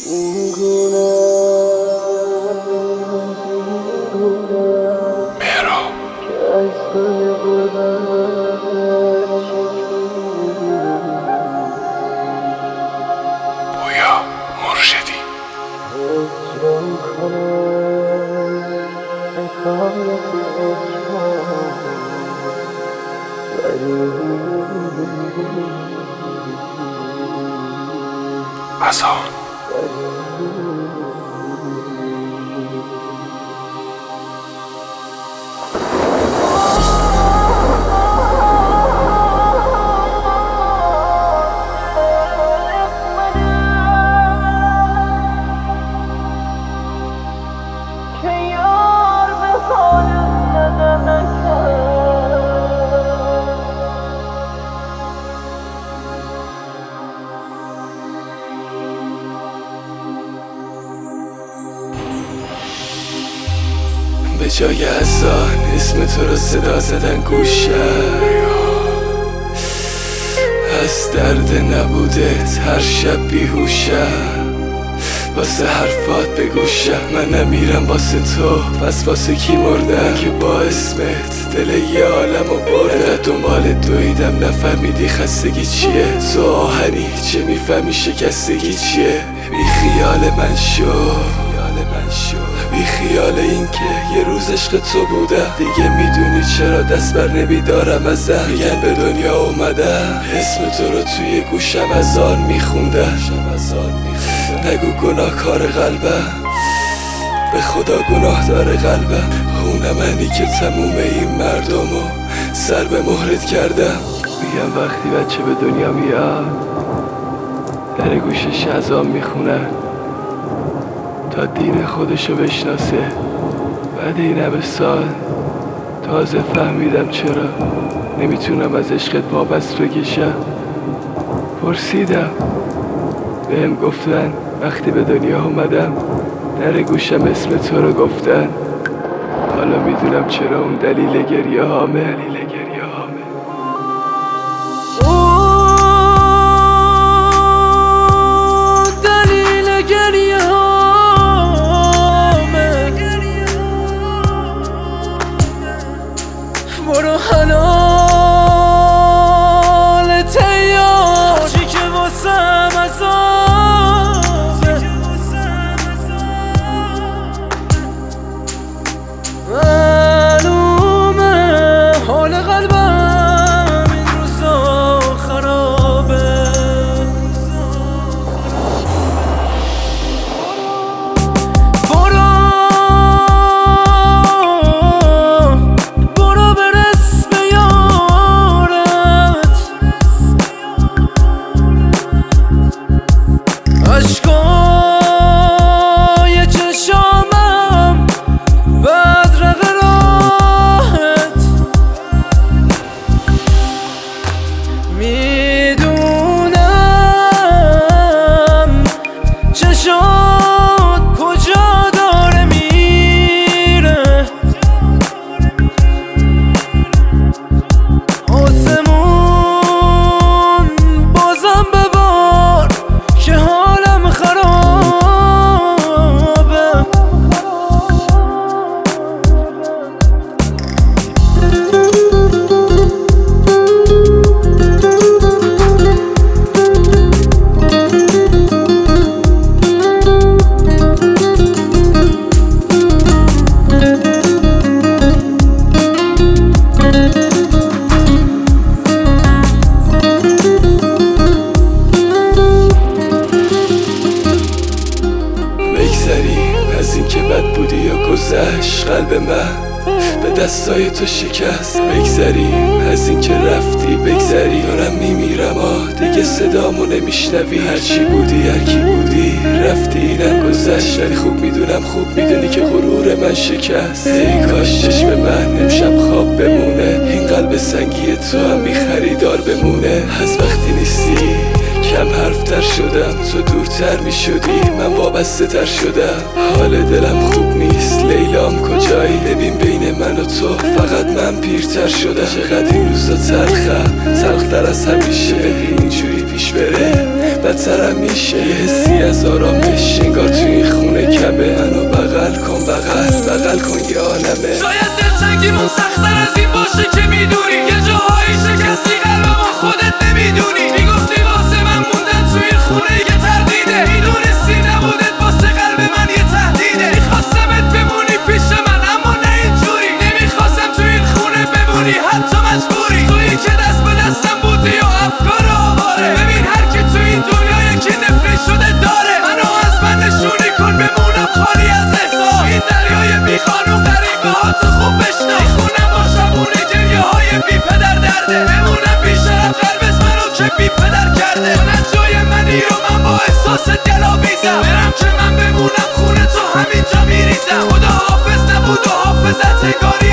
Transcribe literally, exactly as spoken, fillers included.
بویا مرشدی اذان به جای اذان اسم تو رو صدا زدن گوشم، از درد نبودت هر شب بیهوشم، واسه حرفات بگوشم. من نمیرم واسه تو، پس واسه کی مردم که با اسمت دل یه عالمو بردم. دنبال دویدم نفهمیدی خستگی چیه، تو آهنی چه میفهمی شکستگی چیه. بی خیال من شو، بی خیال این که یه روز عشق تو بودم. دیگه میدونی چرا دست بر نمیدارم ازم، میگن به دنیا اومدم اسم تو رو توی گوشم اذان میخوندم. نگو گناه کار قلبم، به خدا گناه داره قلبم. اونم منی که تموم این مردمو سر به مهرت کردم. میگم وقتی بچه به دنیا میاد در گوشش اذان میخونن تا دین خودشو بشناسه. بعد این همه سال تازه فهمیدم چرا نمیتونم از عشقت وابست بکشم. پرسیدم، بهم گفتن وقتی به دنیا اومدم در گوشم اسم تو رو گفتن. حالا میدونم چرا اون دلیل گریه هامه. برو حلال تیار چی که واسم عذابه. معلومه حال قلبم این روزا خرابه. برو عشقای چشامم بدرق راحت، میدونم چشات کجا داره میره. آسمون بازم ببار که حالم خرابه. از این که بد بودی یا گذشت قلب من به دستای تو شکست. بگذریم از این که رفتی، بگذری دارم میمیرم آه دیگه صدامو نمیشنوی. هرچی بودی هرکی بودی رفتی اینم گذشت، ولی خوب میدونم خوب میدونی که غرور من شکست. ای کاش چشم من امشب خواب بمونه، این قلب سنگی تو هم بی خریدار بمونه. از وقتی نیستی کم حرفتر شدم، تو دورتر می شدی من وابسته تر شدم. حال دلم خوب نیست، لیلام کجایی؟ ببین بین من و تو فقط من پیرتر شدم. چقدر این روزا تلخم، تلختر از همیشه. اینجوری پیش پیش بره بدترم میشه. یه حسی از آرامش انگار تو این خونه کمه. منو بغل کن بغل بغل کن یه عالمه. شاید دلتنگیمون سخت‌تر از این باشه که میدونی. یه جاهایی شکستی قلبمون خودت نمیدونی. میگفتی واسه من موندن تو این خونه یه تردیده. میدونستی نبودت واسه قلب من یه تهدیده. میخواستمت بمونی پیش من اما نه اینجوری. نمیخواستم تو این خونه بمونی حتی مجبوری. تویی که دست به دستم بودی و افکار آواره. ببین هر کی تو این دنیا یکی نفری شده داره. منو از من نشونی کن بمونم خالی از احساس. این دریای بی قانون غریبه ها تو خوب بشنو. میخونم با شبونه گریه های بی پدر درده. بمونم بی شرف قلبت منو که بی پدر کرده. من جای منی و من با احساس دلاویزم. برم که من بمونم خونه تو همینجا میریزم. خدا حافظ نبود و حافظت گاری